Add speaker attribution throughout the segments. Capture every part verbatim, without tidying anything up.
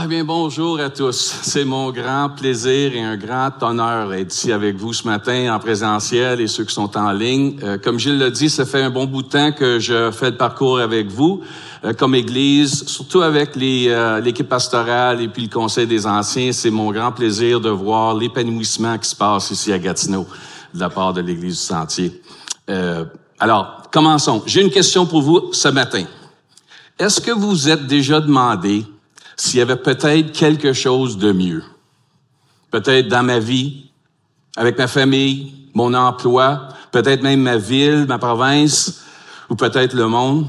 Speaker 1: Ah bien, bonjour à tous. C'est mon grand plaisir et un grand honneur d'être ici avec vous ce matin en présentiel et ceux qui sont en ligne. Euh, comme Gilles l'a dit, ça fait un bon bout de temps que je fais le parcours avec vous euh, comme Église, surtout avec les, euh, l'équipe pastorale et puis le Conseil des anciens. C'est mon grand plaisir de voir l'épanouissement qui se passe ici à Gatineau de la part de l'Église du Sentier. Euh, alors, commençons. J'ai une question pour vous ce matin. Est-ce que vous vous êtes déjà demandé s'il y avait peut-être quelque chose de mieux? Peut-être dans ma vie, avec ma famille, mon emploi, peut-être même ma ville, ma province, ou peut-être le monde.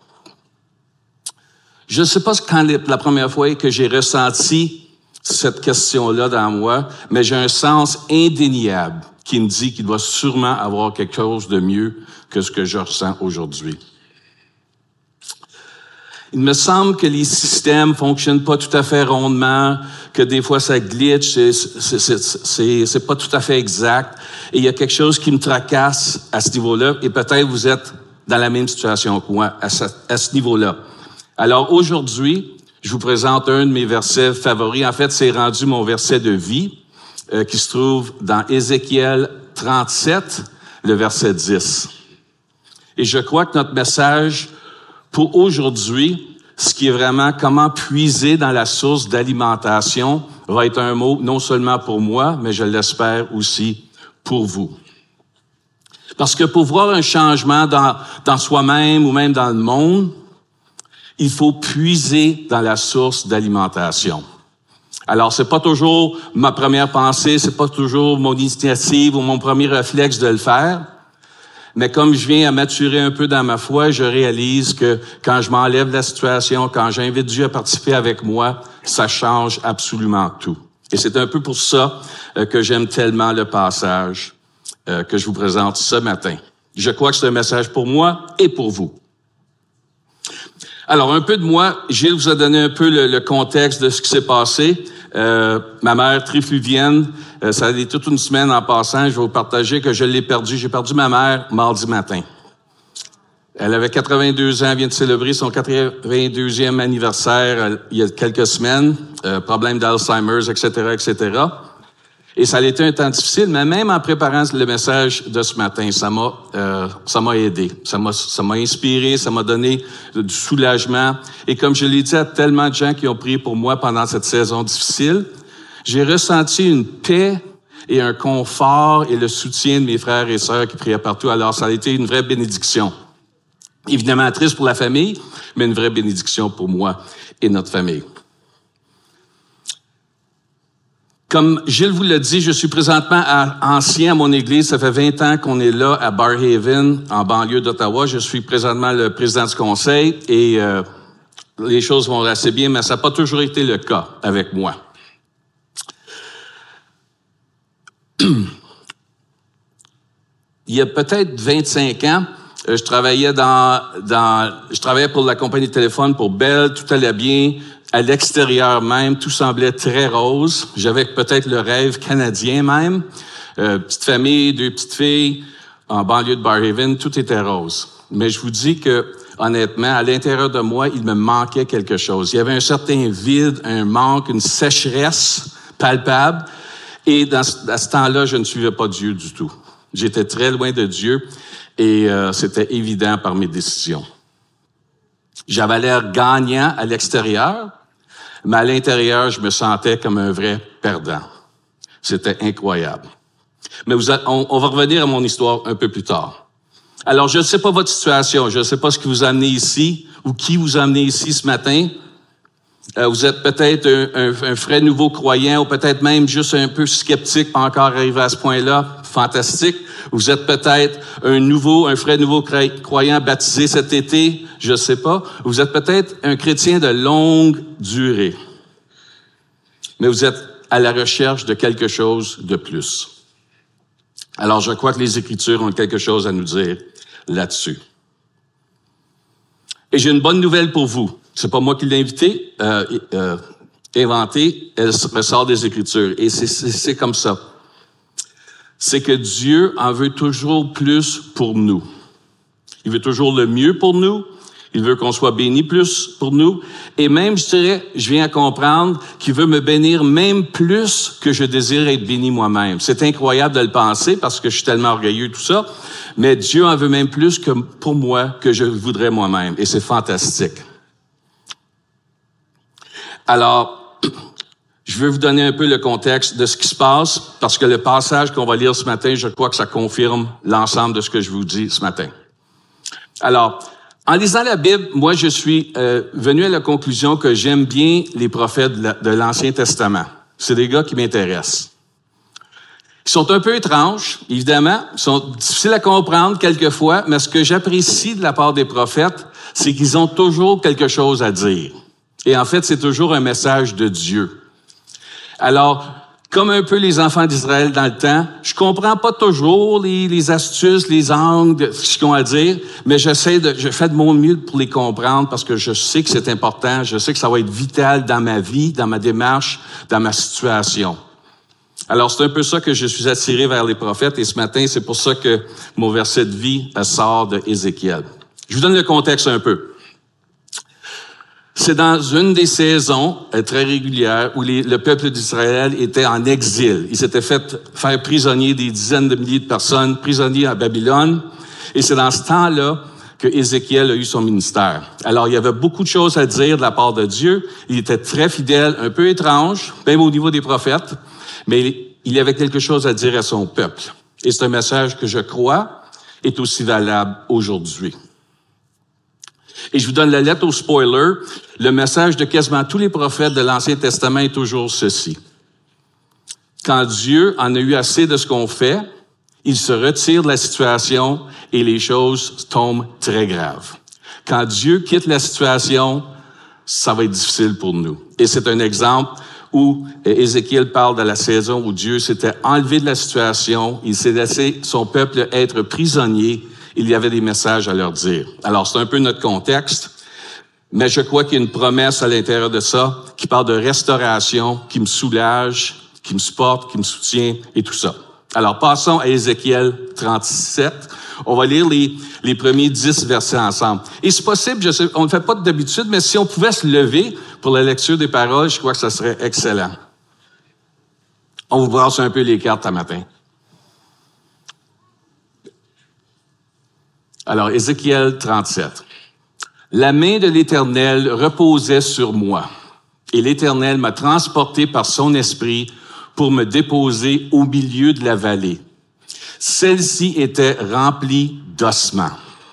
Speaker 1: Je ne sais pas quand la première fois que j'ai ressenti cette question-là dans moi, mais j'ai un sens indéniable qui me dit qu'il doit sûrement avoir quelque chose de mieux que ce que je ressens aujourd'hui. Il me semble que les systèmes fonctionnent pas tout à fait rondement, que des fois ça glitch, c'est, c'est, c'est, c'est, c'est pas tout à fait exact. Et il y a quelque chose qui me tracasse à ce niveau-là, et peut-être vous êtes dans la même situation que moi à ce, à ce niveau-là. Alors aujourd'hui, je vous présente un de mes versets favoris. En fait, c'est rendu mon verset de vie, euh, qui se trouve dans Ézéchiel trente-sept, le verset dix. Et je crois que notre message pour aujourd'hui, ce qui est vraiment comment puiser dans la source d'alimentation, va être un mot non seulement pour moi, mais je l'espère aussi pour vous. Parce que pour voir un changement dans, dans soi-même ou même dans le monde, il faut puiser dans la source d'alimentation. Alors, c'est pas toujours ma première pensée, c'est pas toujours mon initiative ou mon premier réflexe de le faire. Mais comme je viens à maturer un peu dans ma foi, je réalise que quand je m'enlève de la situation, quand j'invite Dieu à participer avec moi, ça change absolument tout. Et c'est un peu pour ça euh, que j'aime tellement le passage euh, que je vous présente ce matin. Je crois que c'est un message pour moi et pour vous. Alors, un peu de moi, Gilles vous a donné un peu le, le contexte de ce qui s'est passé. Euh, ma mère trifluvienne, euh, ça a été toute une semaine en passant. Je vais vous partager que je l'ai perdue. J'ai perdu ma mère mardi matin. Elle avait quatre-vingt-deux ans, elle vient de célébrer son quatre-vingt-deuxième anniversaire euh, il y a quelques semaines. Euh, problème d'Alzheimer, et cetera, et cetera. Et ça a été un temps difficile, mais même en préparant le message de ce matin, ça m'a, euh, ça m'a aidé, ça m'a, ça m'a inspiré, ça m'a donné du soulagement. Et comme je l'ai dit à tellement de gens qui ont prié pour moi pendant cette saison difficile, j'ai ressenti une paix et un confort et le soutien de mes frères et sœurs qui priaient partout. Alors, ça a été une vraie bénédiction. Évidemment triste pour la famille, mais une vraie bénédiction pour moi et notre famille. Comme Gilles vous l'a dit, je suis présentement ancien à mon église. Ça fait vingt ans qu'on est là à Barrhaven, en banlieue d'Ottawa. Je suis présentement le président du conseil et euh, les choses vont assez bien, mais ça n'a pas toujours été le cas avec moi. Il y a peut-être vingt-cinq ans, je travaillais dans, dans, je travaillais pour la compagnie de téléphone pour Bell, tout allait bien. À l'extérieur même, tout semblait très rose. J'avais peut-être le rêve canadien même. Euh, petite famille, deux petites filles, en banlieue de Barrhaven, tout était rose. Mais je vous dis que, honnêtement, à l'intérieur de moi, il me manquait quelque chose. Il y avait un certain vide, un manque, une sécheresse palpable. Et dans, à ce temps-là, je ne suivais pas Dieu du tout. J'étais très loin de Dieu et euh, c'était évident par mes décisions. J'avais l'air gagnant à l'extérieur, mais à l'intérieur, je me sentais comme un vrai perdant. C'était incroyable. Mais vous a, on, on va revenir à mon histoire un peu plus tard. Alors, je ne sais pas votre situation, je ne sais pas ce qui vous a amené ici ou qui vous a amené ici ce matin. Euh, vous êtes peut-être un, un, un frais nouveau croyant ou peut-être même juste un peu sceptique, pas encore arrivé à ce point-là. Fantastique. Vous êtes peut-être un nouveau, un frais nouveau croyant baptisé cet été, je ne sais pas. Vous êtes peut-être un chrétien de longue durée. Mais vous êtes à la recherche de quelque chose de plus. Alors, je crois que les Écritures ont quelque chose à nous dire là-dessus. Et j'ai une bonne nouvelle pour vous. C'est pas moi qui l'ai invité, euh, euh, inventé. Elle ressort des Écritures. Et c'est, c'est, c'est comme ça. C'est que Dieu en veut toujours plus pour nous. Il veut toujours le mieux pour nous. Il veut qu'on soit béni plus pour nous. Et même, je dirais, je viens à comprendre qu'il veut me bénir même plus que je désire être béni moi-même. C'est incroyable de le penser parce que je suis tellement orgueilleux, tout ça. Mais Dieu en veut même plus que pour moi que je le voudrais moi-même. Et c'est fantastique. Alors, je vais vous donner un peu le contexte de ce qui se passe parce que le passage qu'on va lire ce matin, je crois que ça confirme l'ensemble de ce que je vous dis ce matin. Alors, en lisant la Bible, moi, je suis euh, venu à la conclusion que j'aime bien les prophètes de, la, de l'Ancien Testament. C'est des gars qui m'intéressent. Ils sont un peu étranges, évidemment. Ils sont difficiles à comprendre quelquefois, mais ce que j'apprécie de la part des prophètes, c'est qu'ils ont toujours quelque chose à dire. Et en fait, c'est toujours un message de Dieu. Alors, comme un peu les enfants d'Israël dans le temps, je comprends pas toujours les, les astuces, les angles de ce qu'ils ont à dire, mais j'essaie de, je fais de mon mieux pour les comprendre parce que je sais que c'est important, je sais que ça va être vital dans ma vie, dans ma démarche, dans ma situation. Alors, c'est un peu ça que je suis attiré vers les prophètes et ce matin, c'est pour ça que mon verset de vie sort de Ézéchiel. Je vous donne le contexte un peu. C'est dans une des saisons euh, très régulières où les, le peuple d'Israël était en exil. Il s'était fait faire prisonnier des dizaines de milliers de personnes, prisonniers à Babylone. Et c'est dans ce temps-là que Ézéchiel a eu son ministère. Alors, il y avait beaucoup de choses à dire de la part de Dieu. Il était très fidèle, un peu étrange, même au niveau des prophètes, mais il y avait quelque chose à dire à son peuple. Et c'est un message que je crois est aussi valable aujourd'hui. Et je vous donne la lettre au spoiler. Le message de quasiment tous les prophètes de l'Ancien Testament est toujours ceci. Quand Dieu en a eu assez de ce qu'on fait, il se retire de la situation et les choses tombent très graves. Quand Dieu quitte la situation, ça va être difficile pour nous. Et c'est un exemple où Ézéchiel parle de la saison où Dieu s'était enlevé de la situation, il s'est laissé son peuple être prisonnier. Il y avait des messages à leur dire. Alors, c'est un peu notre contexte, mais je crois qu'il y a une promesse à l'intérieur de ça qui parle de restauration, qui me soulage, qui me supporte, qui me soutient et tout ça. Alors, passons à Ézéchiel trente-sept. On va lire les, les premiers dix versets ensemble. Et c'est possible, je sais, on ne fait pas d'habitude, mais si on pouvait se lever pour la lecture des paroles, je crois que ça serait excellent. On vous brasse un peu les cartes ce matin. Alors, Ézéchiel trente-sept. La main de l'Éternel reposait sur moi, et l'Éternel m'a transporté par son esprit pour me déposer au milieu de la vallée. Celle-ci était remplie d'ossements.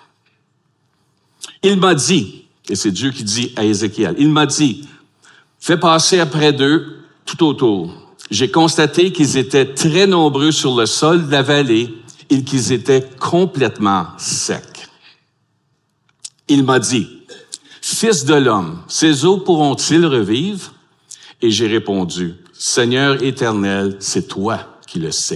Speaker 1: Il m'a dit, et c'est Dieu qui dit à Ézéchiel, il m'a dit, fais passer après d'eux tout autour. J'ai constaté qu'ils étaient très nombreux sur le sol de la vallée, et qu'ils étaient complètement secs. Il m'a dit, « Fils de l'homme, ces eaux pourront-ils revivre? » Et j'ai répondu, « Seigneur éternel, c'est toi qui le sais. »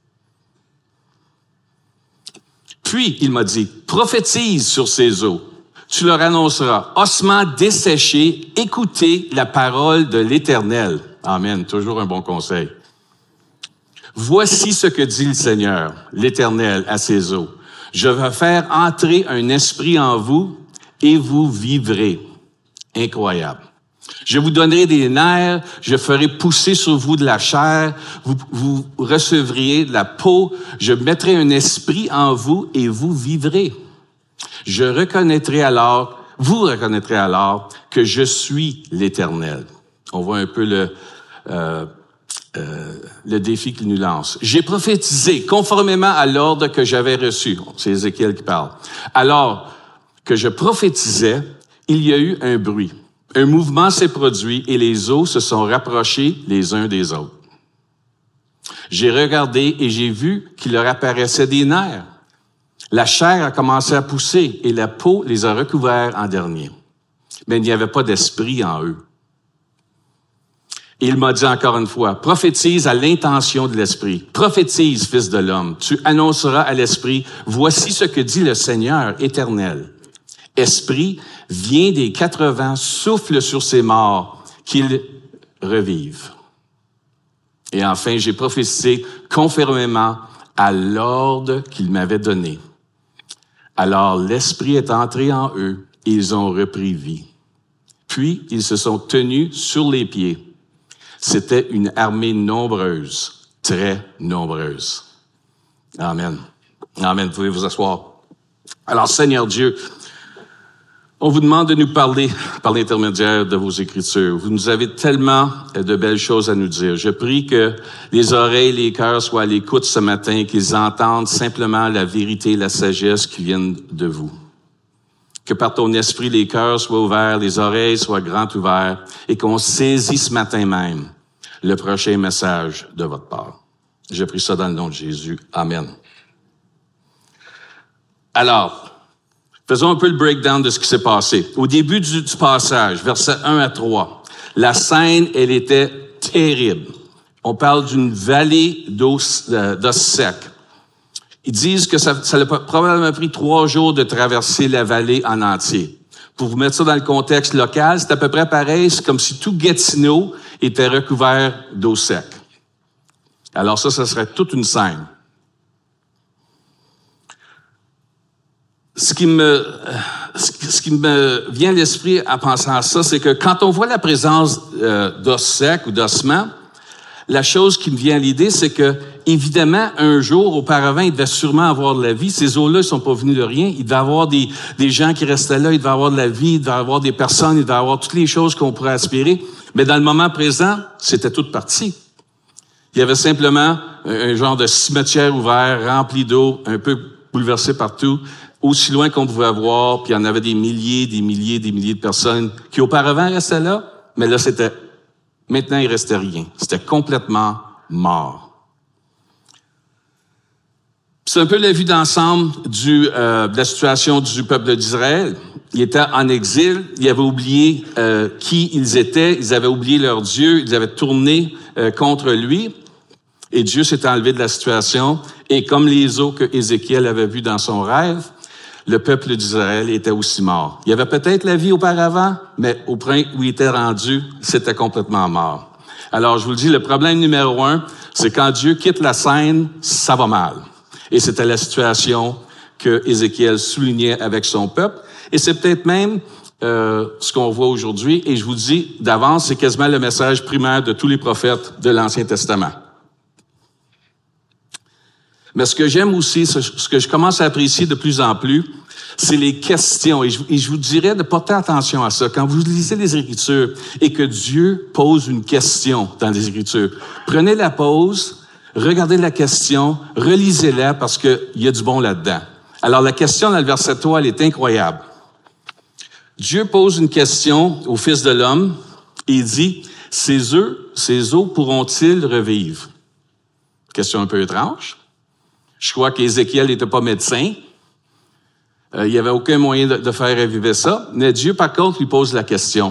Speaker 1: Puis il m'a dit, « Prophétise sur ces eaux. Tu leur annonceras, ossements desséchés, écoutez la parole de l'Éternel. » Amen, toujours un bon conseil. Voici ce que dit le Seigneur, l'Éternel, à ses eaux. Je vais faire entrer un esprit en vous et vous vivrez. Incroyable. Je vous donnerai des nerfs, je ferai pousser sur vous de la chair, vous, vous recevriez de la peau, je mettrai un esprit en vous et vous vivrez. Je reconnaîtrai alors, vous reconnaîtrez alors que je suis l'Éternel. On voit un peu le... Euh, Euh, le défi qu'il nous lance. J'ai prophétisé conformément à l'ordre que j'avais reçu. C'est Ézéchiel qui parle. Alors que je prophétisais, il y a eu un bruit. Un mouvement s'est produit et les eaux se sont rapprochées les uns des autres. J'ai regardé et j'ai vu qu'il leur apparaissait des nerfs. La chair a commencé à pousser et la peau les a recouverts en dernier. Mais il n'y avait pas d'esprit en eux. Et il m'a dit encore une fois, prophétise à l'intention de l'Esprit. Prophétise, fils de l'homme. Tu annonceras à l'Esprit, voici ce que dit le Seigneur éternel. Esprit, viens des quatre vents, souffle sur ces morts, qu'ils revivent. Et enfin, j'ai prophétisé conformément à l'ordre qu'il m'avait donné. Alors l'Esprit est entré en eux, et ils ont repris vie. Puis, ils se sont tenus sur les pieds. C'était une armée nombreuse, très nombreuse. Amen. Amen. Vous pouvez vous asseoir. Alors, Seigneur Dieu, on vous demande de nous parler par l'intermédiaire de vos Écritures. Vous nous avez tellement de belles choses à nous dire. Je prie que les oreilles, les cœurs soient à l'écoute ce matin, qu'ils entendent simplement la vérité et la sagesse qui viennent de vous. Que par ton esprit, les cœurs soient ouverts, les oreilles soient grandes ouvertes et qu'on saisisse ce matin même le prochain message de votre part. Je prie ça dans le nom de Jésus. Amen. Alors, faisons un peu le breakdown de ce qui s'est passé. Au début du, du passage, versets un à trois, la scène, elle était terrible. On parle d'une vallée d'os, d'os secs. Ils disent que ça, ça a probablement pris trois jours de traverser la vallée en entier. Pour vous mettre ça dans le contexte local, c'est à peu près pareil. C'est comme si tout Gatineau était recouvert d'eau sec. Alors ça, ça serait toute une scène. Ce qui me, ce qui me vient à l'esprit en pensant à ça, c'est que quand on voit la présence euh, d'os secs ou d'ossements, la chose qui me vient à l'idée, c'est que, évidemment, un jour, auparavant, il devait sûrement avoir de la vie. Ces eaux-là, ils sont pas venus de rien. Il devait avoir des, des gens qui restaient là, il devait avoir de la vie, il devait avoir des personnes, il devait avoir toutes les choses qu'on pourrait aspirer. Mais dans le moment présent, c'était toute partie. Il y avait simplement un, un genre de cimetière ouvert, rempli d'eau, un peu bouleversé partout, aussi loin qu'on pouvait voir, puis il y en avait des milliers, des milliers, des milliers de personnes qui auparavant restaient là, mais là, c'était... Maintenant, il restait rien. C'était complètement mort. C'est un peu la vue d'ensemble du, euh, de la situation du peuple d'Israël. Ils étaient en exil, ils avaient oublié euh, qui ils étaient, ils avaient oublié leur Dieu, ils avaient tourné euh, contre lui, et Dieu s'est enlevé de la situation. Et comme les eaux que Ézéchiel avait vues dans son rêve, le peuple d'Israël était aussi mort. Il y avait peut-être la vie auparavant, mais au point où il était rendu, c'était complètement mort. Alors, je vous le dis, le problème numéro un, c'est quand Dieu quitte la scène, ça va mal. Et c'était la situation que Ézéchiel soulignait avec son peuple. Et c'est peut-être même euh, ce qu'on voit aujourd'hui. Et je vous dis d'avance, c'est quasiment le message primaire de tous les prophètes de l'Ancien Testament. Mais ce que j'aime aussi, ce que je commence à apprécier de plus en plus, c'est les questions. Et je, et je vous dirais de porter attention à ça. Quand vous lisez les Écritures et que Dieu pose une question dans les Écritures, prenez la pause, regardez la question, relisez-la parce qu'il y a du bon là-dedans. Alors la question dans le verset trois, elle est incroyable. Dieu pose une question au Fils de l'homme et il dit, « Ces œufs, ces eaux pourront-ils revivre? » Question un peu étrange. Je crois qu'Ézéchiel n'était pas médecin. Euh, il n'y avait aucun moyen de, de faire revivre ça. Mais Dieu, par contre, lui pose la question.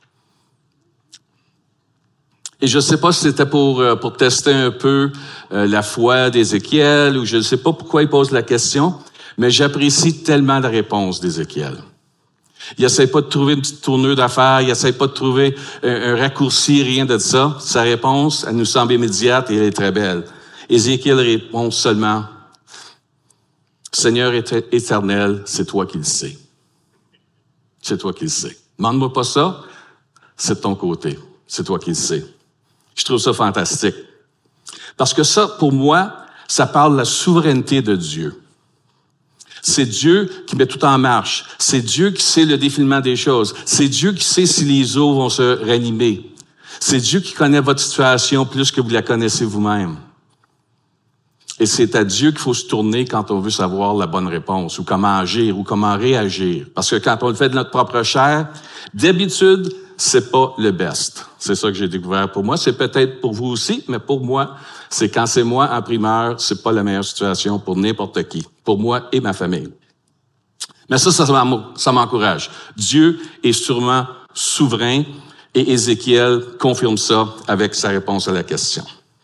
Speaker 1: Et je ne sais pas si c'était pour, euh, pour tester un peu euh, la foi d'Ézéchiel ou je ne sais pas pourquoi il pose la question, mais j'apprécie tellement la réponse d'Ézéchiel. Il n'essaie pas de trouver une petite tournure d'affaires, il n'essaie pas de trouver un, un raccourci, rien de ça. Sa réponse, elle nous semble immédiate et elle est très belle. Ézéchiel répond seulement, « Seigneur éternel, c'est toi qui le sais. C'est toi qui le sais. Demande-moi pas ça, c'est de ton côté. C'est toi qui le sais. » Je trouve ça fantastique. Parce que ça, pour moi, ça parle de la souveraineté de Dieu. C'est Dieu qui met tout en marche. C'est Dieu qui sait le défilement des choses. C'est Dieu qui sait si les eaux vont se ranimer. C'est Dieu qui connaît votre situation plus que vous la connaissez vous-même. Et c'est à Dieu qu'il faut se tourner quand on veut savoir la bonne réponse, ou comment agir, ou comment réagir. Parce que quand on le fait de notre propre chair, d'habitude, c'est pas le best. C'est ça que j'ai découvert pour moi. C'est peut-être pour vous aussi, mais pour moi, c'est quand c'est moi en primeur, c'est pas la meilleure situation pour n'importe qui. Pour moi et ma famille. Mais ça, ça, ça m'encourage. Dieu est sûrement souverain et Ézéchiel confirme ça avec sa réponse à la question.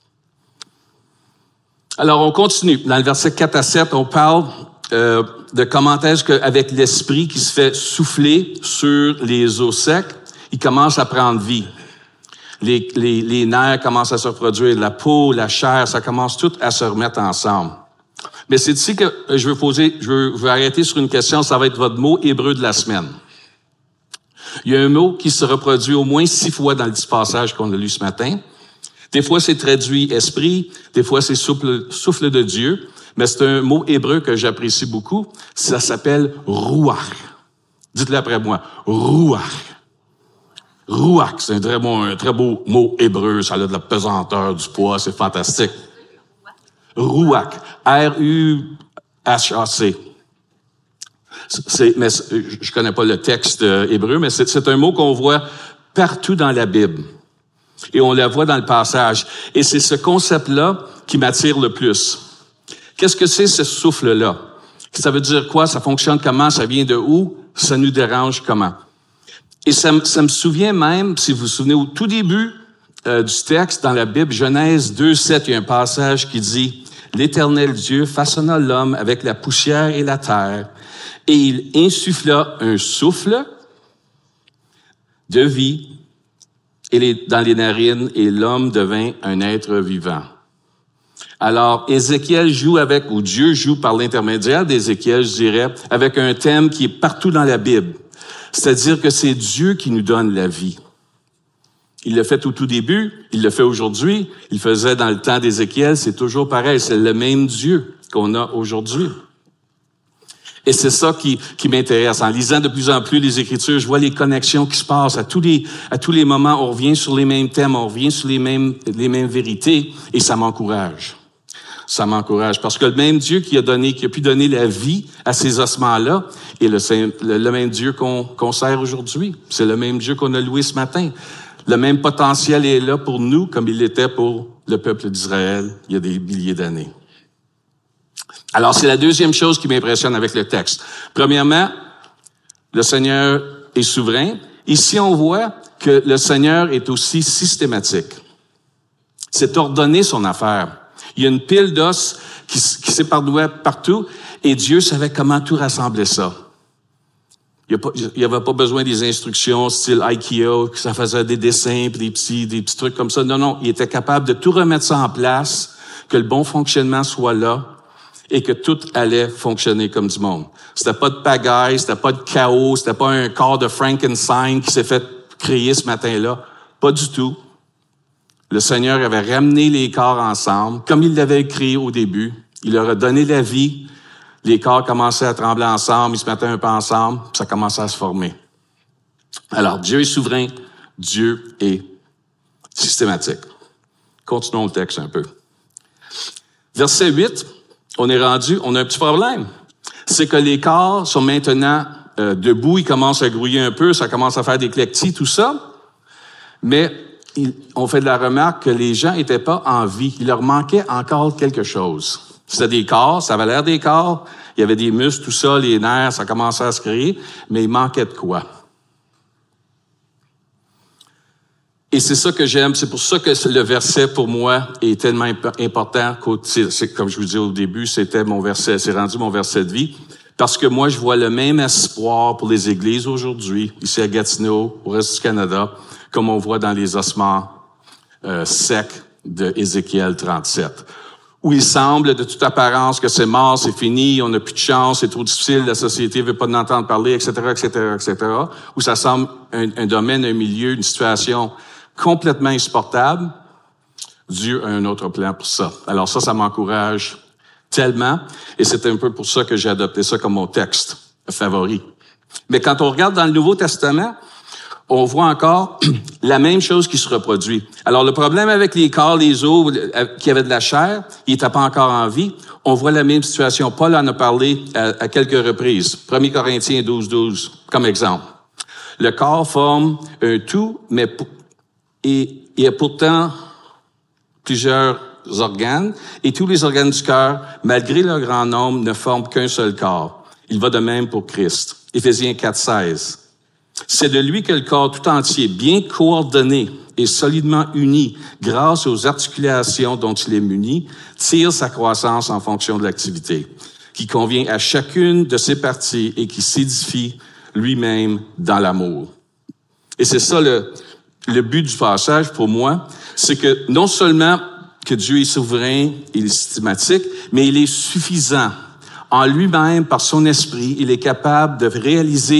Speaker 1: Alors, on continue. Dans le verset quatre à sept, on parle euh, de comment est-ce qu'avec l'esprit qui se fait souffler sur les eaux secs, il commence à prendre vie. Les, les, les nerfs commencent à se reproduire, la peau, la chair, ça commence tout à se remettre ensemble. Mais c'est ici que je veux poser, je veux, je veux arrêter sur une question, ça va être votre mot hébreu de la semaine. Il y a un mot qui se reproduit au moins six fois dans le dix passages qu'on a lu ce matin. Des fois, c'est traduit esprit, des fois, c'est souffle, souffle de Dieu, mais c'est un mot hébreu que j'apprécie beaucoup. Ça s'appelle ruach. Dites-le après moi. Ruach. Ruach, c'est un très beau, un très beau mot hébreu. Ça a de la pesanteur, du poids, c'est fantastique. Ruach. R U H A C. C'est, mais je connais pas le texte hébreu, mais c'est, c'est un mot qu'on voit partout dans la Bible. Et on la voit dans le passage. Et c'est ce concept-là qui m'attire le plus. Qu'est-ce que c'est, ce souffle-là? Ça veut dire quoi? Ça fonctionne comment? Ça vient de où? Ça nous dérange comment? Et ça, ça me souvient même, si vous vous souvenez, au tout début euh, du texte dans la Bible, Genèse deux sept, il y a un passage qui dit « L'Éternel Dieu façonna l'homme avec la poussière et la terre, et il insuffla un souffle de vie et les, dans les narines, et l'homme devint un être vivant. » Alors, Ézéchiel joue avec, ou Dieu joue par l'intermédiaire d'Ézéchiel, je dirais, avec un thème qui est partout dans la Bible. C'est-à-dire que c'est Dieu qui nous donne la vie. Il l'a fait au tout début, il le fait aujourd'hui, il le faisait dans le temps d'Ézéchiel, c'est toujours pareil, c'est le même Dieu qu'on a aujourd'hui. Et c'est ça qui, qui m'intéresse. En lisant de plus en plus les Écritures, je vois les connexions qui se passent. À tous les, à tous les moments, on revient sur les mêmes thèmes, on revient sur les mêmes, les mêmes vérités, et ça m'encourage. Ça m'encourage. Parce que le même Dieu qui a donné, qui a pu donner la vie à ces ossements-là, est le, le, le même Dieu qu'on, qu'on sert aujourd'hui. C'est le même Dieu qu'on a loué ce matin. Le même potentiel est là pour nous, comme il l'était pour le peuple d'Israël il y a des milliers d'années. Alors, c'est la deuxième chose qui m'impressionne avec le texte. Premièrement, le Seigneur est souverain. Ici, on voit que le Seigneur est aussi systématique. C'est ordonné son affaire. Il y a une pile d'os qui, qui s'éparpillait partout et Dieu savait comment tout rassembler ça. Il n'y avait pas besoin des instructions style Ikea, que ça faisait des dessins, puis des petits, des petits trucs comme ça. Non, non, il était capable de tout remettre ça en place, que le bon fonctionnement soit là et que tout allait fonctionner comme du monde. C'était pas de pagaille, c'était pas de chaos, c'était pas un corps de Frankenstein qui s'est fait créer ce matin-là. Pas du tout. Le Seigneur avait ramené les corps ensemble, comme il l'avait créé au début. Il leur a donné la vie. Les corps commençaient à trembler ensemble, ils se mettaient un peu ensemble, puis ça commençait à se former. Alors, Dieu est souverain, Dieu est systématique. Continuons le texte un peu. Verset huit, on est rendu, on a un petit problème. C'est que les corps sont maintenant euh, debout, ils commencent à grouiller un peu, ça commence à faire des clectis, tout ça. Mais on fait de la remarque que les gens n'étaient pas en vie. Il leur manquait encore quelque chose. C'était des corps, ça avait l'air des corps. Il y avait des muscles, tout ça, les nerfs, ça commençait à se créer. Mais il manquait de quoi? Et c'est ça que j'aime. C'est pour ça que le verset, pour moi, est tellement important. C'est, comme je vous disais au début, c'était mon verset, c'est rendu mon verset de vie. Parce que moi, je vois le même espoir pour les églises aujourd'hui, ici à Gatineau, au reste du Canada, comme on voit dans les ossements euh, secs de Ézéchiel trente-sept, où il semble de toute apparence que c'est mort, c'est fini, on n'a plus de chance, c'est trop difficile, la société veut pas en entendre parler, et cetera, et cetera, et cetera, où ça semble un, un domaine, un milieu, une situation complètement insupportable. Dieu a un autre plan pour ça. Alors ça, ça m'encourage tellement, et c'est un peu pour ça que j'ai adopté ça comme mon texte favori. Mais quand on regarde dans le Nouveau Testament, on voit encore la même chose qui se reproduit. Alors, le problème avec les corps, les os qui avaient de la chair, ils n'étaient pas encore en vie. On voit la même situation. Paul en a parlé à, à quelques reprises. premier Corinthiens douze douze, comme exemple. Le corps forme un tout, mais et, il y a pourtant plusieurs organes, et tous les organes du cœur, malgré leur grand nombre, ne forment qu'un seul corps. Il va de même pour Christ. Éphésiens quatre seize. C'est de lui que le corps tout entier, bien coordonné et solidement uni, grâce aux articulations dont il est muni, tire sa croissance en fonction de l'activité, qui convient à chacune de ses parties et qui s'édifie lui-même dans l'amour. Et c'est ça le, le but du passage pour moi, c'est que non seulement que Dieu est souverain, il est systématique, mais il est suffisant. En lui-même, par son esprit, il est capable de réaliser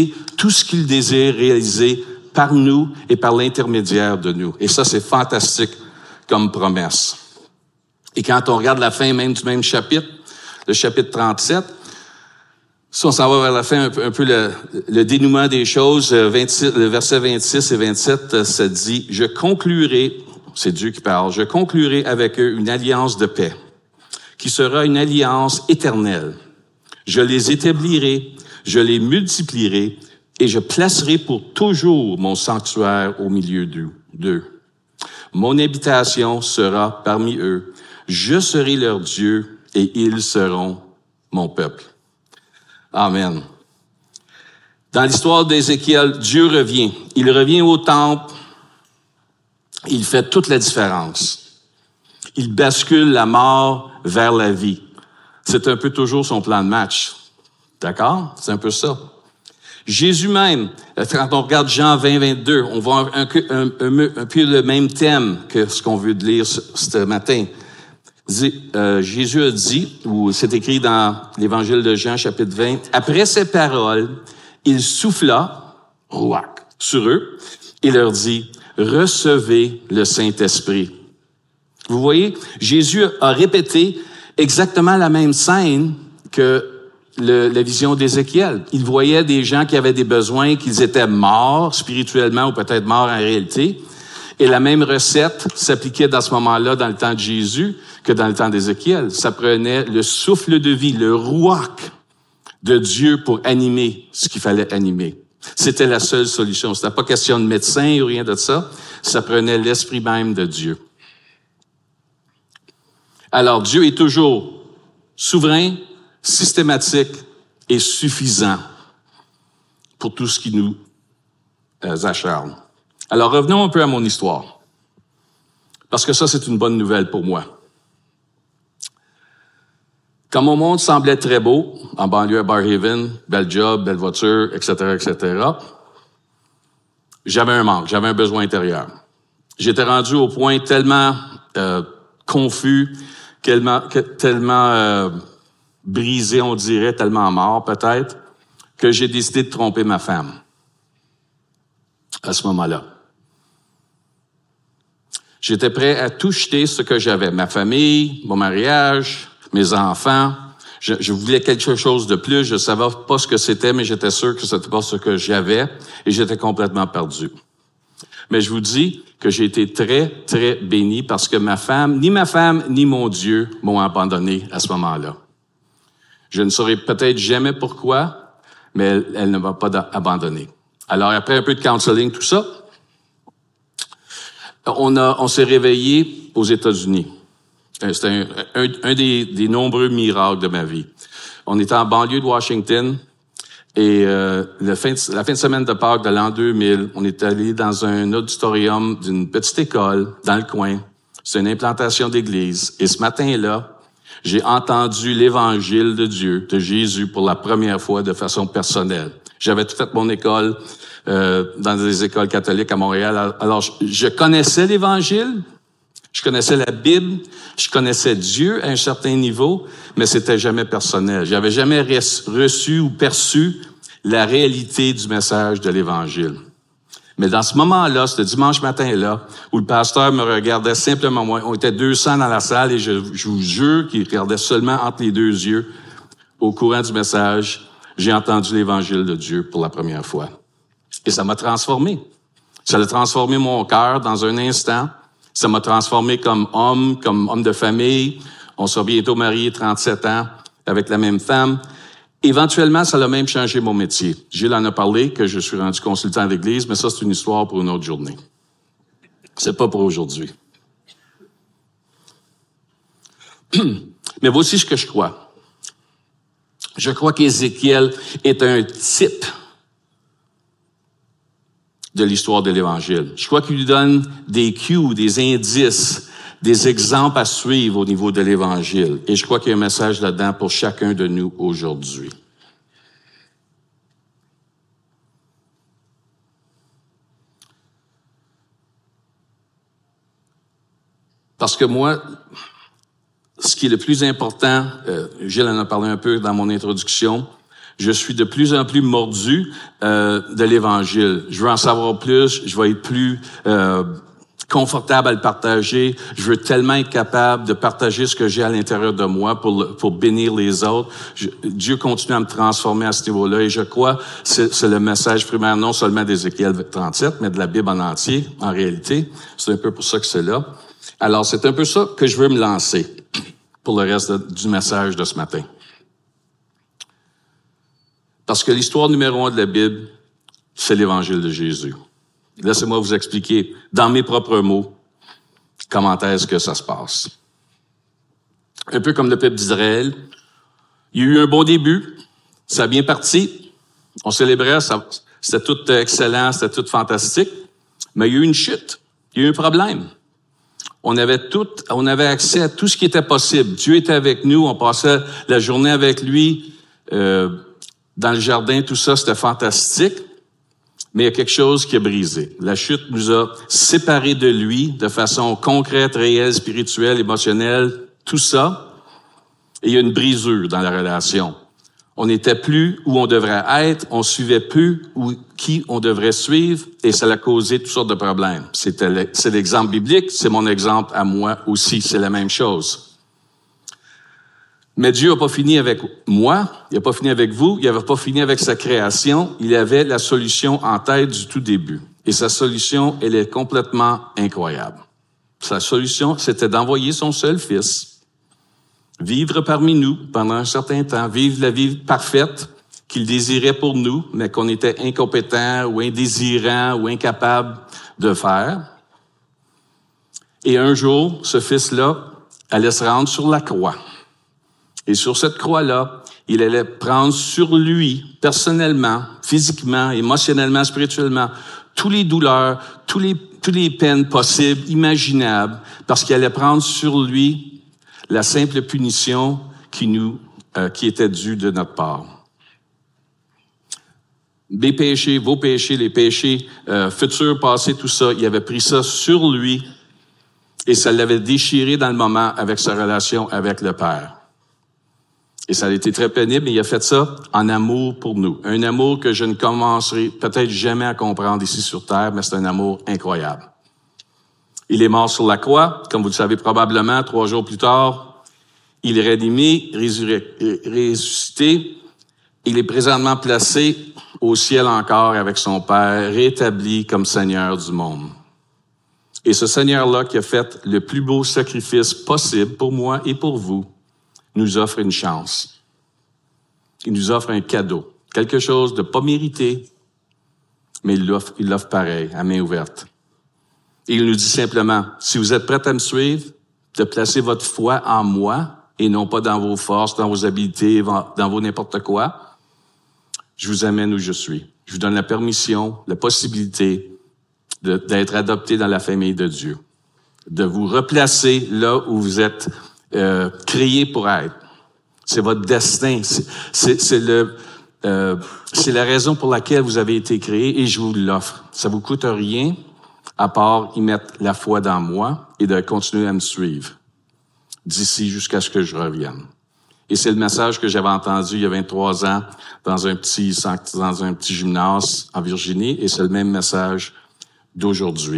Speaker 1: tout ce qu'il désire réaliser par nous et par l'intermédiaire de nous. Et ça, c'est fantastique comme promesse. Et quand on regarde la fin même du même chapitre, le chapitre trente-sept, si on s'en va vers la fin, un peu, un peu le, le dénouement des choses, vingt-six, le verset vingt-six et vingt-sept, ça dit « Je conclurai », c'est Dieu qui parle, « Je conclurai avec eux une alliance de paix, qui sera une alliance éternelle. Je les établirai, je les multiplierai, et je placerai pour toujours mon sanctuaire au milieu d'eux. Mon habitation sera parmi eux. Je serai leur Dieu, et ils seront mon peuple. » Amen. Dans l'histoire d'Ézéchiel, Dieu revient. Il revient au temple. Il fait toute la différence. Il bascule la mort vers la vie. C'est un peu toujours son plan de match. D'accord? C'est un peu ça. Jésus même, quand on regarde Jean vingt, vingt-deux, on voit un, un, un, un peu le même thème que ce qu'on veut lire ce, ce matin. Euh, Jésus a dit, ou c'est écrit dans l'Évangile de Jean, chapitre vingt, « Après ces paroles, il souffla, rouac, sur eux, et leur dit, « Recevez le Saint-Esprit. » Vous voyez, Jésus a répété exactement la même scène que le, la vision d'Ézéchiel. Il voyait des gens qui avaient des besoins, qu'ils étaient morts spirituellement ou peut-être morts en réalité. Et la même recette s'appliquait dans ce moment-là, dans le temps de Jésus, que dans le temps d'Ézéchiel. Ça prenait le souffle de vie, le rouac de Dieu pour animer ce qu'il fallait animer. C'était la seule solution. C'était pas question de médecin ou rien de ça. Ça prenait l'esprit même de Dieu. Alors, Dieu est toujours souverain, systématique et suffisant pour tout ce qui nous euh, acharne. Alors, revenons un peu à mon histoire. Parce que ça, c'est une bonne nouvelle pour moi. Quand mon monde semblait très beau, en banlieue à Barrhaven, bel job, belle voiture, et cetera, et cetera, j'avais un manque, j'avais un besoin intérieur. J'étais rendu au point tellement euh, confus, tellement, tellement euh, brisé, on dirait, tellement mort peut-être, que j'ai décidé de tromper ma femme à ce moment-là. J'étais prêt à tout jeter ce que j'avais, ma famille, mon mariage, mes enfants. Je, je voulais quelque chose de plus. Je savais pas ce que c'était, mais j'étais sûr que c'était pas ce que j'avais et j'étais complètement perdu. Mais je vous dis que j'ai été très, très béni parce que ma femme, ni ma femme, ni mon Dieu m'ont abandonné à ce moment-là. Je ne saurais peut-être jamais pourquoi, mais elle, elle ne m'a pas abandonné. Alors, après un peu de counseling, tout ça, on a, on s'est réveillé aux États-Unis. C'était un, un, un des, des nombreux miracles de ma vie. On était en banlieue de Washington et euh, le fin de, la fin de semaine de Pâques de l'an deux mille, on est allé dans un auditorium d'une petite école dans le coin. C'est une implantation d'église. Et ce matin-là, j'ai entendu l'Évangile de Dieu, de Jésus, pour la première fois de façon personnelle. J'avais tout fait mon école euh, dans des écoles catholiques à Montréal. Alors, je, je connaissais l'Évangile, je connaissais la Bible, je connaissais Dieu à un certain niveau, mais c'était jamais personnel. J'avais jamais reçu ou perçu la réalité du message de l'Évangile. Mais dans ce moment-là, ce dimanche matin-là, où le pasteur me regardait simplement moi, on était deux cents dans la salle et je, je vous jure qu'il regardait seulement entre les deux yeux, au courant du message, j'ai entendu l'Évangile de Dieu pour la première fois. Et ça m'a transformé. Ça a transformé mon cœur dans un instant. Ça m'a transformé comme homme, comme homme de famille. On sera bientôt mariés trente-sept ans avec la même femme. Éventuellement, ça a même changé mon métier. Gilles en a parlé que je suis rendu consultant d'église, mais ça, c'est une histoire pour une autre journée. C'est pas pour aujourd'hui. Mais voici ce que je crois. Je crois qu'Ézéchiel est un type de l'histoire de l'Évangile. Je crois qu'il lui donne des cues, des indices, des exemples à suivre au niveau de l'Évangile. Et je crois qu'il y a un message là-dedans pour chacun de nous aujourd'hui. Parce que moi, ce qui est le plus important, euh, Gilles en a parlé un peu dans mon introduction, Je suis de plus en plus mordu euh, de l'Évangile. Je veux en savoir plus, je veux être plus euh, confortable à le partager. Je veux tellement être capable de partager ce que j'ai à l'intérieur de moi pour, pour bénir les autres. Je, Dieu continue à me transformer à ce niveau-là et je crois que c'est, c'est le message primaire non seulement d'Ézéchiel trente-sept, mais de la Bible en entier, en réalité. C'est un peu pour ça que c'est là. Alors, c'est un peu ça que je veux me lancer pour le reste de, du message de ce matin. Parce que l'histoire numéro un de la Bible, c'est l'Évangile de Jésus. Laissez-moi vous expliquer, dans mes propres mots, comment est-ce que ça se passe. Un peu comme le peuple d'Israël, il y a eu un bon début, ça a bien parti, on célébrait, ça, c'était tout excellent, c'était tout fantastique, mais il y a eu une chute, il y a eu un problème. On avait tout, on avait accès à tout ce qui était possible. Dieu était avec nous, on passait la journée avec lui, euh, dans le jardin, tout ça, c'était fantastique. Mais il y a quelque chose qui a brisé. La chute nous a séparés de lui de façon concrète, réelle, spirituelle, émotionnelle, tout ça. Et il y a une brisure dans la relation. On n'était plus où on devrait être, on suivait plus où, qui on devrait suivre, et ça a causé toutes sortes de problèmes. C'était le, c'est l'exemple biblique, c'est mon exemple à moi aussi, c'est la même chose. Mais Dieu n'a pas fini avec moi, il n'a pas fini avec vous, il n'avait pas fini avec sa création, il avait la solution en tête du tout début. Et sa solution, elle est complètement incroyable. Sa solution, c'était d'envoyer son seul fils, vivre parmi nous pendant un certain temps, vivre la vie parfaite qu'il désirait pour nous, mais qu'on était incompétent ou indésirant ou incapable de faire. Et un jour, ce fils-là allait se rendre sur la croix. Et sur cette croix-là, il allait prendre sur lui, personnellement, physiquement, émotionnellement, spirituellement, tous les douleurs, tous les, toutes les peines possibles, imaginables, parce qu'il allait prendre sur lui la simple punition qui nous, euh, qui était due de notre part. Mes péchés, vos péchés, les péchés euh, futurs, passés, tout ça, il avait pris ça sur lui et ça l'avait déchiré dans le moment avec sa relation avec le Père. Et ça a été très pénible, mais il a fait ça en amour pour nous. Un amour que je ne commencerai peut-être jamais à comprendre ici sur Terre, mais c'est un amour incroyable. Il est mort sur la croix, comme vous le savez probablement, trois jours plus tard. Il est réanimé, ressuscité. Il est présentement placé au ciel encore avec son Père, rétabli comme Seigneur du monde. Et ce Seigneur-là qui a fait le plus beau sacrifice possible pour moi et pour vous, nous offre une chance. Il nous offre un cadeau. Quelque chose de pas mérité, mais il l'offre, il l'offre pareil, à main ouverte. Et il nous dit simplement, si vous êtes prêts à me suivre, de placer votre foi en moi, et non pas dans vos forces, dans vos habiletés, dans vos n'importe quoi, je vous amène où je suis. Je vous donne la permission, la possibilité de, d'être adopté dans la famille de Dieu. De vous replacer là où vous êtes Euh, créé pour être. C'est votre destin. C'est, c'est, c'est, le, euh, c'est la raison pour laquelle vous avez été créé et je vous l'offre. Ça vous coûte rien à part y mettre la foi dans moi et de continuer à me suivre d'ici jusqu'à ce que je revienne. Et c'est le message que j'avais entendu il y a vingt-trois ans dans un petit, dans un petit gymnase en Virginie et c'est le même message d'aujourd'hui.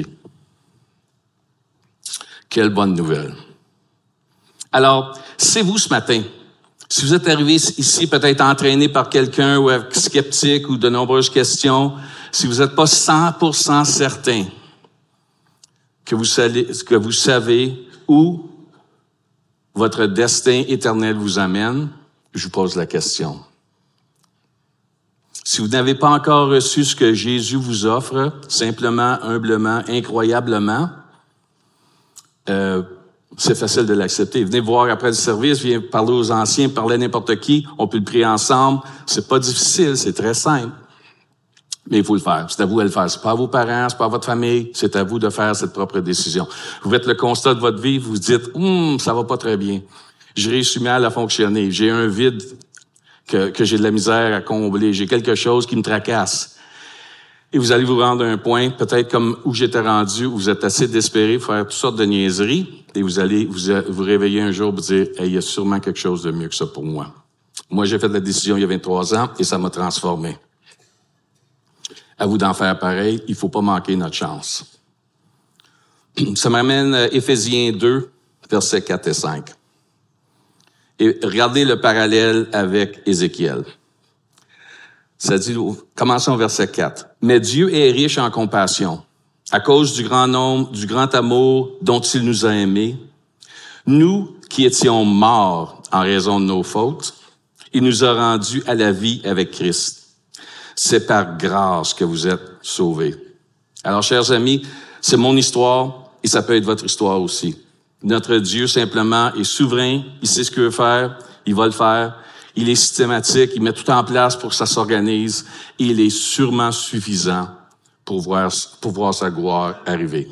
Speaker 1: Quelle bonne nouvelle. Alors, c'est vous ce matin. Si vous êtes arrivé ici peut-être entraîné par quelqu'un ou sceptique ou de nombreuses questions, si vous n'êtes pas cent pour cent certain que vous savez, que vous savez où votre destin éternel vous amène, je vous pose la question. Si vous n'avez pas encore reçu ce que Jésus vous offre, simplement, humblement, incroyablement, euh, c'est facile de l'accepter. Venez voir après le service, venez parler aux anciens, parler à n'importe qui, on peut le prier ensemble. C'est pas difficile, c'est très simple. Mais il faut le faire. C'est à vous de le faire. C'est pas à vos parents, c'est pas à votre famille, c'est à vous de faire cette propre décision. Vous faites le constat de votre vie, vous vous dites, hum, ça va pas très bien. Je réussis mal à fonctionner. J'ai un vide que, que j'ai de la misère à combler. J'ai quelque chose qui me tracasse. Et vous allez vous rendre à un point, peut-être comme où j'étais rendu, où vous êtes assez désespéré pour faire toutes sortes de niaiseries, et vous allez vous, vous réveiller un jour et vous dire, hey, il y a sûrement quelque chose de mieux que ça pour moi. Moi, j'ai fait la décision il y a vingt-trois ans et ça m'a transformé. À vous d'en faire pareil, il faut pas manquer notre chance. Ça m'amène à Éphésiens deux, versets quatre et cinq. Et regardez le parallèle avec Ézéchiel. Ça dit, commençons au verset quatre. « Mais Dieu est riche en compassion, à cause du grand nombre, du grand amour dont il nous a aimés. Nous qui étions morts en raison de nos fautes, il nous a rendus à la vie avec Christ. C'est par grâce que vous êtes sauvés. » Alors, chers amis, c'est mon histoire et ça peut être votre histoire aussi. Notre Dieu, simplement, est souverain. Il sait ce qu'il veut faire. Il va le faire. Il est systématique. Il met tout en place pour que ça s'organise. Et il est sûrement suffisant pour voir, pour voir sa gloire arriver.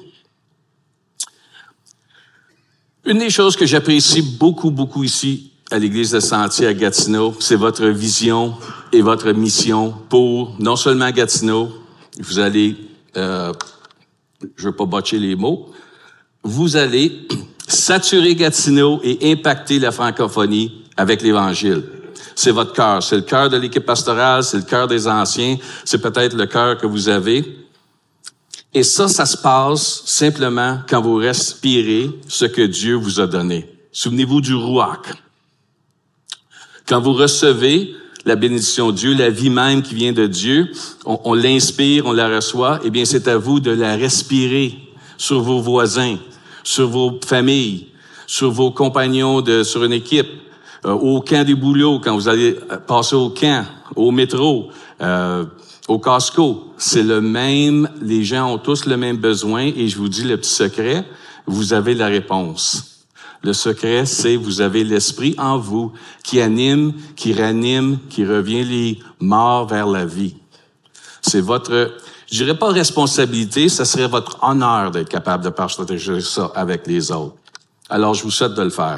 Speaker 1: Une des choses que j'apprécie beaucoup, beaucoup ici à l'Église de Sentier à Gatineau, c'est votre vision et votre mission pour non seulement Gatineau, vous allez, euh, je veux pas botcher les mots, vous allez saturer Gatineau et impacter la francophonie avec l'Évangile. C'est votre cœur, c'est le cœur de l'équipe pastorale, c'est le cœur des anciens, c'est peut-être le cœur que vous avez. Et ça, ça se passe simplement quand vous respirez ce que Dieu vous a donné. Souvenez-vous du Ruach. Quand vous recevez la bénédiction de Dieu, la vie même qui vient de Dieu, on, on l'inspire, on la reçoit, eh bien, c'est à vous de la respirer sur vos voisins, sur vos familles, sur vos compagnons de, sur une équipe, euh, au camp des boulots, quand vous allez passer au camp, au métro, euh, au Costco. C'est le même, les gens ont tous le même besoin et je vous dis le petit secret, vous avez la réponse. Le secret, c'est vous avez l'Esprit en vous qui anime, qui ranime, qui revient les morts vers la vie. C'est votre, je dirais pas responsabilité, ça serait votre honneur d'être capable de partager ça avec les autres. Alors, je vous souhaite de le faire.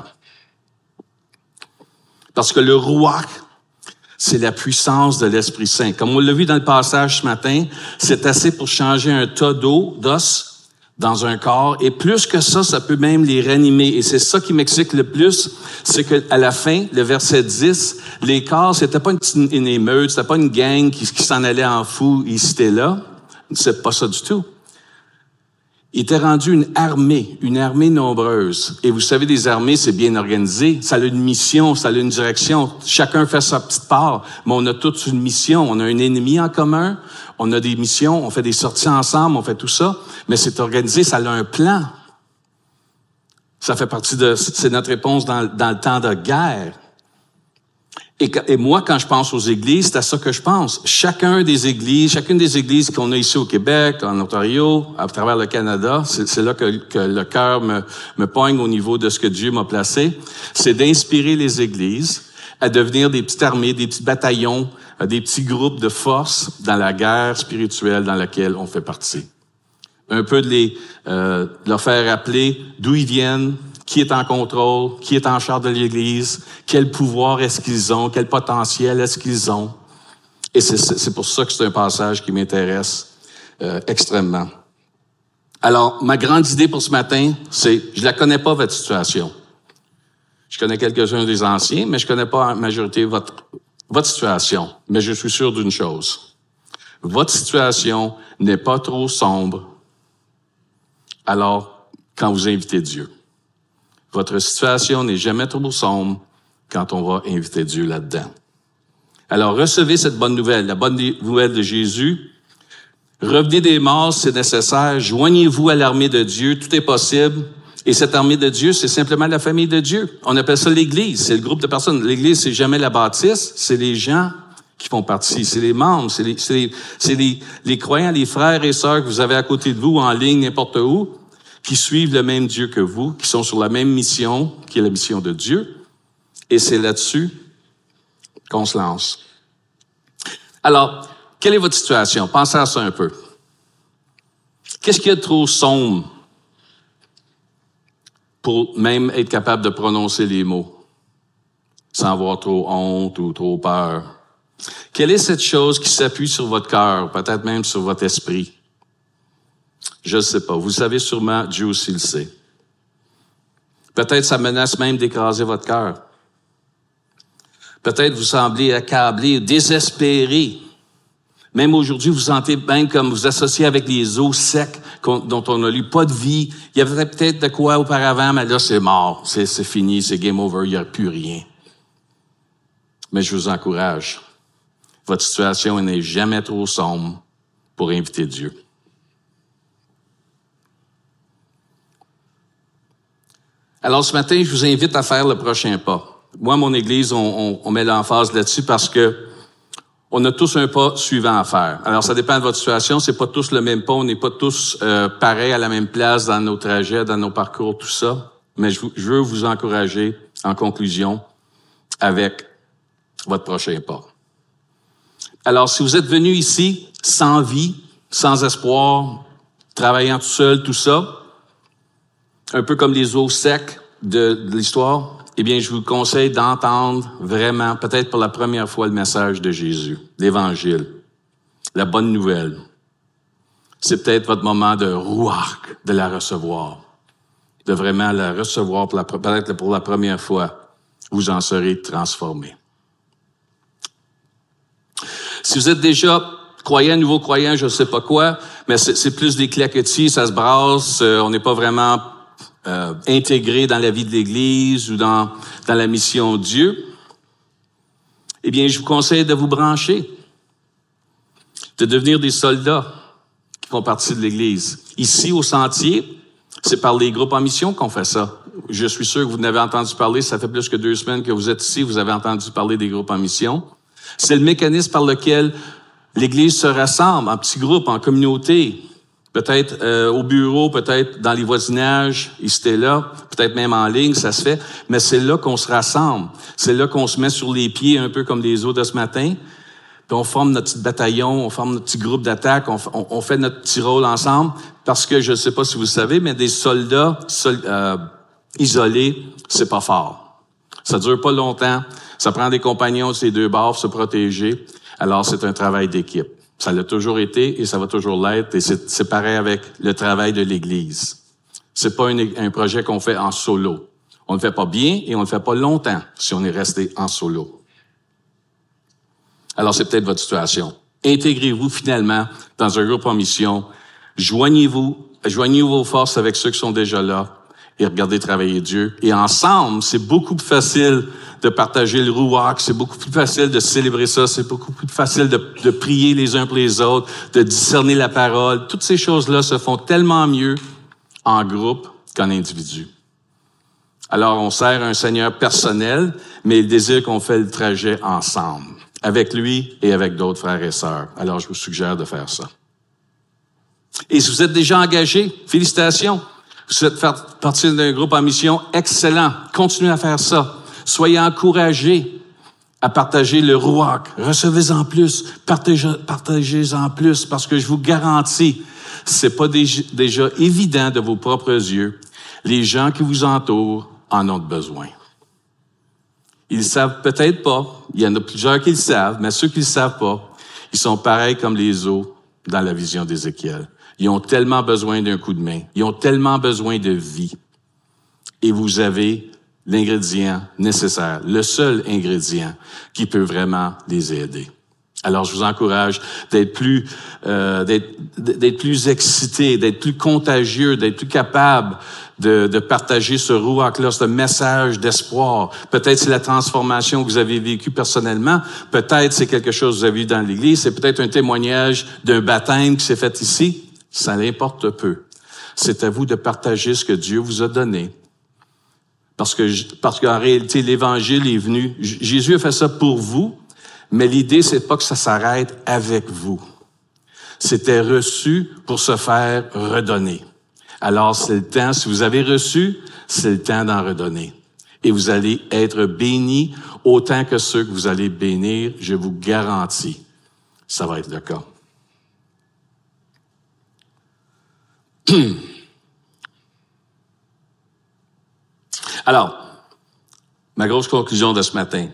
Speaker 1: Parce que le Ruach, c'est la puissance de l'Esprit Saint. Comme on l'a vu dans le passage ce matin, c'est assez pour changer un tas d'eau, d'os, dans un corps. Et plus que ça, ça peut même les ranimer. Et c'est ça qui m'excite le plus, c'est qu'à la fin, le verset dix, les corps, c'était pas une, petite, une émeute, c'était pas une gang qui, qui s'en allait en fou, ils étaient là. C'est pas ça du tout. Il était rendu une armée, une armée nombreuse. Et vous savez, des armées, c'est bien organisé. Ça a une mission, ça a une direction. Chacun fait sa petite part, mais on a toute une mission. On a un ennemi en commun, on a des missions, on fait des sorties ensemble, on fait tout ça. Mais c'est organisé, ça a un plan. Ça fait partie de, c'est notre réponse dans, dans le temps de guerre. Et, et moi, quand je pense aux églises, c'est à ça que je pense. Chacun des églises, chacune des églises qu'on a ici au Québec, en Ontario, à travers le Canada, c'est, c'est là que, que le cœur me, me poigne au niveau de ce que Dieu m'a placé, c'est d'inspirer les églises à devenir des petites armées, des petits bataillons, des petits groupes de force dans la guerre spirituelle dans laquelle on fait partie. Un peu de les euh, de leur faire rappeler d'où ils viennent, qui est en contrôle, qui est en charge de l'Église, quel pouvoir est-ce qu'ils ont, quel potentiel est-ce qu'ils ont. Et c'est, c'est pour ça que c'est un passage qui m'intéresse euh, extrêmement. Alors, ma grande idée pour ce matin, c'est, je la connais pas, votre situation. Je connais quelques-uns des anciens, mais je connais pas en majorité votre, votre situation. Mais je suis sûr d'une chose. Votre situation n'est pas trop sombre alors quand vous invitez Dieu. Votre situation n'est jamais trop sombre quand on va inviter Dieu là-dedans. Alors, recevez cette bonne nouvelle, la bonne nouvelle de Jésus. Revenez des morts, c'est nécessaire. Joignez-vous à l'armée de Dieu, tout est possible. Et cette armée de Dieu, c'est simplement la famille de Dieu. On appelle ça l'Église, c'est le groupe de personnes. L'Église, c'est jamais la bâtisse, c'est les gens qui font partie, c'est les membres, c'est les, c'est les, c'est les, les croyants, les frères et sœurs que vous avez à côté de vous, en ligne, n'importe où, qui suivent le même Dieu que vous, qui sont sur la même mission, qui est la mission de Dieu. Et c'est là-dessus qu'on se lance. Alors, quelle est votre situation? Pensez à ça un peu. Qu'est-ce qu'il y a de trop sombre pour même être capable de prononcer les mots sans avoir trop honte ou trop peur? Quelle est cette chose qui s'appuie sur votre cœur, peut-être même sur votre esprit? Je ne sais pas. Vous savez sûrement, Dieu aussi le sait. Peut-être ça menace même d'écraser votre cœur. Peut-être vous semblez accablé, désespéré. Même aujourd'hui, vous vous sentez même comme vous associez avec les eaux secs dont on a lu, pas de vie. Il y avait peut-être de quoi auparavant, mais là, c'est mort, c'est, c'est fini, c'est game over, il n'y a plus rien. Mais je vous encourage. Votre situation n'est jamais trop sombre pour inviter Dieu. Alors, ce matin, je vous invite à faire le prochain pas. Moi, mon Église, on, on, on met l'emphase là-dessus parce que on a tous un pas suivant à faire. Alors, ça dépend de votre situation. C'est pas tous le même pas. On n'est pas tous euh, pareils à la même place dans nos trajets, dans nos parcours, tout ça. Mais je, je veux vous encourager, en conclusion, avec votre prochain pas. Alors, si vous êtes venu ici sans vie, sans espoir, travaillant tout seul, tout ça, un peu comme les eaux secs de, de l'histoire, eh bien, je vous conseille d'entendre vraiment, peut-être pour la première fois, le message de Jésus, l'Évangile, la bonne nouvelle. C'est peut-être votre moment de rouark, de la recevoir, de vraiment la recevoir pour la, peut-être pour la première fois. Vous en serez transformés. Si vous êtes déjà croyant, nouveau croyant, je ne sais pas quoi, mais c'est, c'est plus des claquetis, ça se brasse, euh, on n'est pas vraiment Euh, intégré dans la vie de l'Église ou dans, dans la mission de Dieu, eh bien, je vous conseille de vous brancher, de devenir des soldats qui font partie de l'Église. Ici, au Sentier, c'est par les groupes en mission qu'on fait ça. Je suis sûr que vous en avez entendu parler, ça fait plus que deux semaines que vous êtes ici, vous avez entendu parler des groupes en mission. C'est le mécanisme par lequel l'Église se rassemble en petits groupes, en communauté. Peut-être euh, au bureau, peut-être dans les voisinages, ici et là, peut-être même en ligne, ça se fait. Mais c'est là qu'on se rassemble. C'est là qu'on se met sur les pieds, un peu comme les autres de ce matin. Puis on forme notre petit bataillon, on forme notre petit groupe d'attaque, on, on, on fait notre petit rôle ensemble. Parce que, je ne sais pas si vous le savez, mais des soldats sol, euh, isolés, c'est pas fort. Ça dure pas longtemps. Ça prend des compagnons de ces deux bords pour se protéger. Alors, c'est un travail d'équipe. Ça l'a toujours été et ça va toujours l'être. Et c'est, c'est pareil avec le travail de l'Église. C'est pas une, un projet qu'on fait en solo. On ne le fait pas bien et on ne le fait pas longtemps si on est resté en solo. Alors, c'est peut-être votre situation. Intégrez-vous finalement dans un groupe en mission. Joignez-vous, joignez vos forces avec ceux qui sont déjà là et regardez travailler Dieu. Et ensemble, c'est beaucoup plus facile de partager le rouark, c'est beaucoup plus facile de célébrer ça, c'est beaucoup plus facile de, de prier les uns pour les autres, de discerner la parole. Toutes ces choses-là se font tellement mieux en groupe qu'en individu. Alors, on sert un Seigneur personnel, mais il désire qu'on fait le trajet ensemble, avec lui et avec d'autres frères et sœurs. Alors, je vous suggère de faire ça. Et si vous êtes déjà engagé, félicitations. Vous êtes partie d'un groupe en mission excellent. Continuez à faire ça. Soyez encouragés à partager le rouark. Recevez-en plus. Partagez, partagez-en plus parce que je vous garantis, c'est pas déjà, déjà évident de vos propres yeux. Les gens qui vous entourent en ont besoin. Ils savent peut-être pas. Il y en a plusieurs qui le savent, mais ceux qui le savent pas, ils sont pareils comme les eaux dans la vision d'Ézéchiel. Ils ont tellement besoin d'un coup de main. Ils ont tellement besoin de vie. Et vous avez l'ingrédient nécessaire, le seul ingrédient qui peut vraiment les aider. Alors, je vous encourage d'être plus, euh, d'être, d'être plus excité, d'être plus contagieux, d'être plus capable de, de partager ce rouark-là, ce message d'espoir. Peut-être c'est la transformation que vous avez vécue personnellement. Peut-être c'est quelque chose que vous avez vu dans l'Église. C'est peut-être un témoignage d'un baptême qui s'est fait ici. Ça l'importe peu. C'est à vous de partager ce que Dieu vous a donné. Parce que, parce qu'en réalité, l'Évangile est venu. Jésus a fait ça pour vous, mais l'idée, c'est pas que ça s'arrête avec vous. C'était reçu pour se faire redonner. Alors, c'est le temps, si vous avez reçu, c'est le temps d'en redonner. Et vous allez être bénis autant que ceux que vous allez bénir, je vous garantis, ça va être le cas. Alors, ma grosse conclusion de ce matin.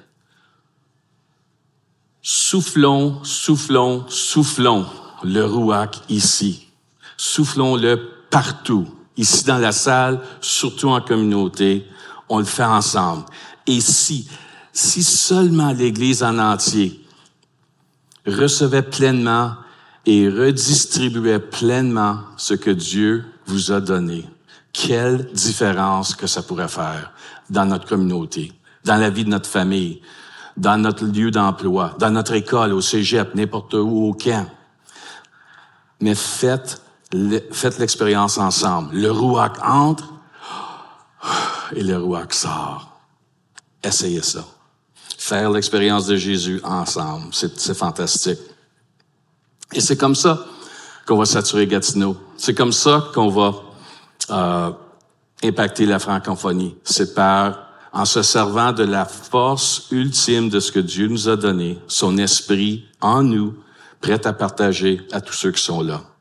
Speaker 1: Soufflons, soufflons, soufflons le rouark ici. Soufflons-le partout. Ici dans la salle, surtout en communauté. On le fait ensemble. Et si si seulement l'Église en entier recevait pleinement et redistribuait pleinement ce que Dieu vous a donné, quelle différence que ça pourrait faire dans notre communauté, dans la vie de notre famille, dans notre lieu d'emploi, dans notre école, au cégep, n'importe où, au camp. Mais faites, faites l'expérience ensemble. Le rouac entre et le rouac sort. Essayez ça. Faire l'expérience de Jésus ensemble, c'est, c'est fantastique. Et c'est comme ça qu'on va saturer Gatineau. C'est comme ça qu'on va euh, impacter la francophonie. C'est par, en se servant de la force ultime de ce que Dieu nous a donné, son esprit en nous, prêt à partager à tous ceux qui sont là.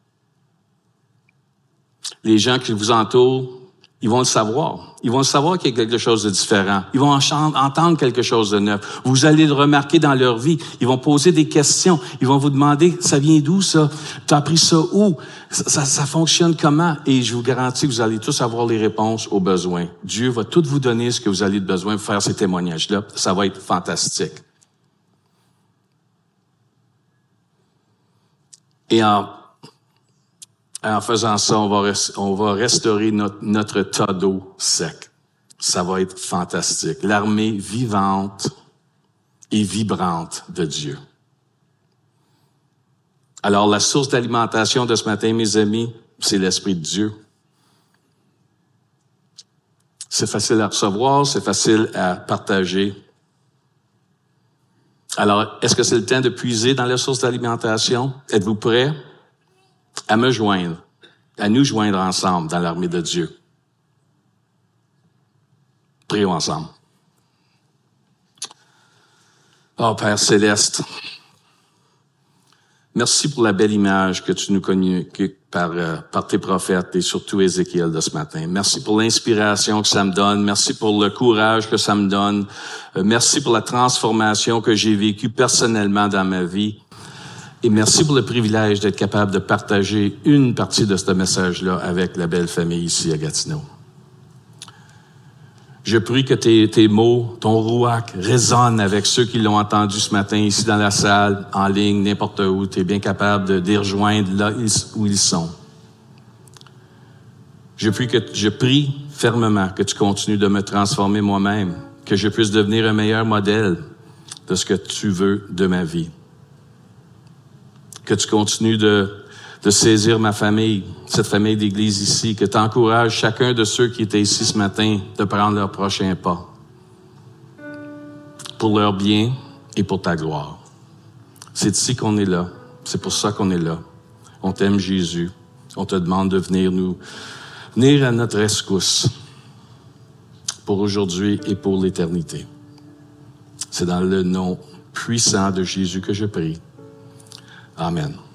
Speaker 1: Les gens qui vous entourent, ils vont le savoir. Ils vont le savoir qu'il y a quelque chose de différent. Ils vont entendre quelque chose de neuf. Vous allez le remarquer dans leur vie. Ils vont poser des questions. Ils vont vous demander, ça vient d'où ça? Tu as appris ça où? Ça, ça, ça fonctionne comment? Et je vous garantis que vous allez tous avoir les réponses aux besoins. Dieu va tout vous donner ce que vous avez besoin pour faire ces témoignages-là. Ça va être fantastique. Et en En faisant ça, on va, res- on va restaurer notre, notre tas d'eau sec. Ça va être fantastique. L'armée vivante et vibrante de Dieu. Alors, la source d'alimentation de ce matin, mes amis, c'est l'Esprit de Dieu. C'est facile à recevoir, c'est facile à partager. Alors, est-ce que c'est le temps de puiser dans la source d'alimentation? Êtes-vous prêts à me joindre, à nous joindre ensemble dans l'armée de Dieu? Prions ensemble. Oh, Père Céleste, merci pour la belle image que tu nous communiques par, euh, par tes prophètes et surtout Ézéchiel de ce matin. Merci pour l'inspiration que ça me donne. Merci pour le courage que ça me donne. Euh, merci pour la transformation que j'ai vécue personnellement dans ma vie. Et merci pour le privilège d'être capable de partager une partie de ce message-là avec la belle famille ici à Gatineau. Je prie que tes, tes mots, ton rouac résonnent avec ceux qui l'ont entendu ce matin ici dans la salle, en ligne, n'importe où. Tu es bien capable de, de les rejoindre là où ils sont. Je prie, que, je prie fermement que tu continues de me transformer moi-même, que je puisse devenir un meilleur modèle de ce que tu veux de ma vie. Que tu continues de, de saisir ma famille, cette famille d'église ici, que tu encourages chacun de ceux qui étaient ici ce matin de prendre leur prochain pas pour leur bien et pour ta gloire. C'est ici qu'on est là. C'est pour ça qu'on est là. On t'aime, Jésus. On te demande de venir nous, venir à notre rescousse pour aujourd'hui et pour l'éternité. C'est dans le nom puissant de Jésus que je prie. Amen.